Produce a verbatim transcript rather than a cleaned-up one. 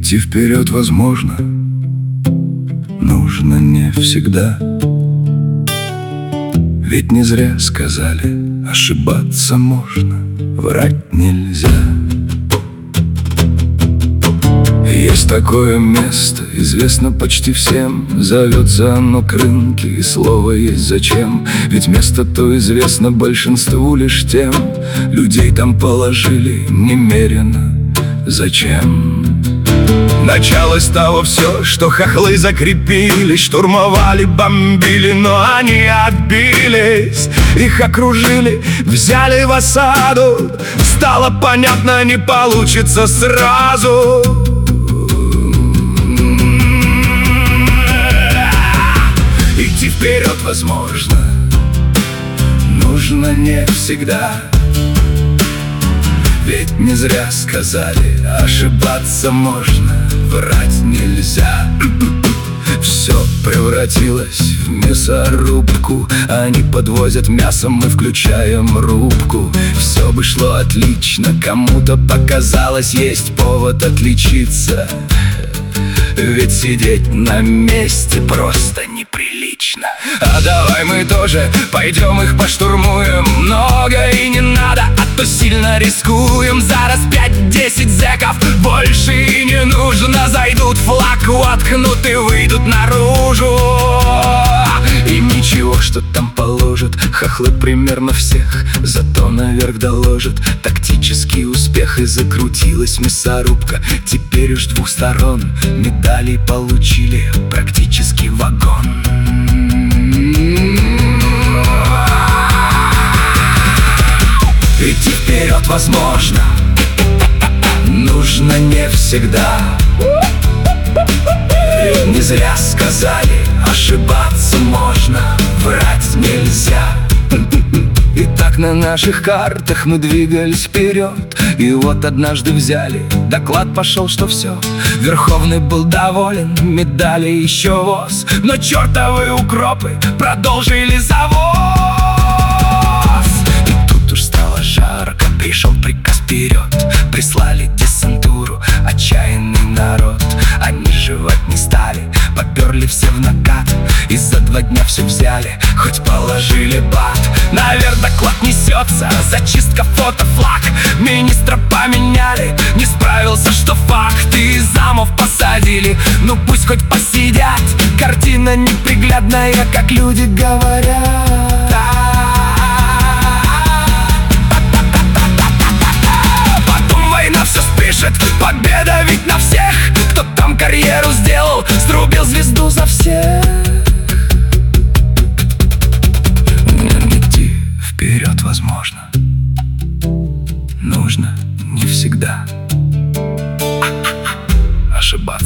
Идти вперед возможно, нужно не всегда. Ведь не зря сказали, ошибаться можно, врать нельзя. Есть такое место, известно почти всем. Зовется оно к рынке, и слово есть зачем. Ведь место то известно большинству лишь тем. Людей там положили немерено. Зачем? Началось того все, что хохлы закрепились, штурмовали, бомбили, но они отбились. Их окружили, взяли в осаду. Стало понятно, не получится сразу. Идти вперед возможно, нужно не всегда. Ведь не зря сказали, ошибаться можно, врать нельзя. Все превратилось в мясорубку. Они подвозят мясо, мы включаем рубку. Все бы шло отлично, кому-то показалось, есть повод отличиться. Ведь сидеть на месте просто неприлично. А давай мы тоже пойдем их поштурмуем. Много и не надо, а то сильно рискуем. Зараз пять-десять зэков больше и не нужно. Зайдут, флаг воткнут и выйдут наружу. И ничего, что там положат, хохлы примерно всех, зато наверх доложат тактический успех. И закрутилась мясорубка, теперь уж двух сторон медалей получили практически вагон. Идти вперед возможно, нужно не всегда. Ведь не зря сказали, ошибаться можно, врать нельзя. И так на наших картах мы двигались вперед. И вот однажды взяли, доклад пошел, что все. Верховный был доволен, медали еще воз. Но чертовы укропы продолжили завоз. И тут уж стало жарко, пришел приказ вперед. Прислали десантуру, отчаянный народ. Они жевать не стали, поперли все в накат. И за два дня все взяли, хоть положили бат. Наверх доклад несется, зачистка, фото, флаг. Министра поменяли, не справился, что факт. И замов посадили, ну пусть хоть посидят. Картина неприглядная, как люди говорят. Потом война все спишет, победа ведь на всех. Кто там карьеру сделал, срубил звезду за всех. Идти вперед возможно, нужно не всегда. Ошибаться